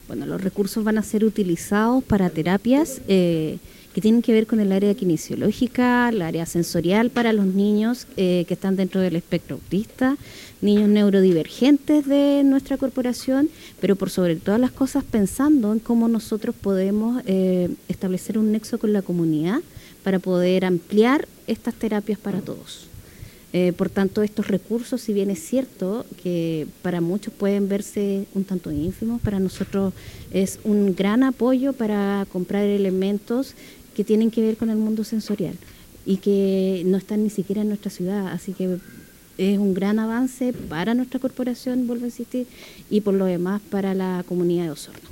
Bueno, los recursos van a ser utilizados para terapias que tienen que ver con el área kinesiológica, el área sensorial para los niños que están dentro del espectro autista, niños neurodivergentes de nuestra corporación, pero por sobre todas las cosas pensando en cómo nosotros podemos establecer un nexo con la comunidad para poder ampliar estas terapias para todos. Por tanto, estos recursos, si bien es cierto que para muchos pueden verse un tanto ínfimos, para nosotros es un gran apoyo para comprar elementos que tienen que ver con el mundo sensorial y que no están ni siquiera en nuestra ciudad, así que es un gran avance para nuestra corporación, vuelvo a insistir, y por lo demás para la comunidad de Osorno.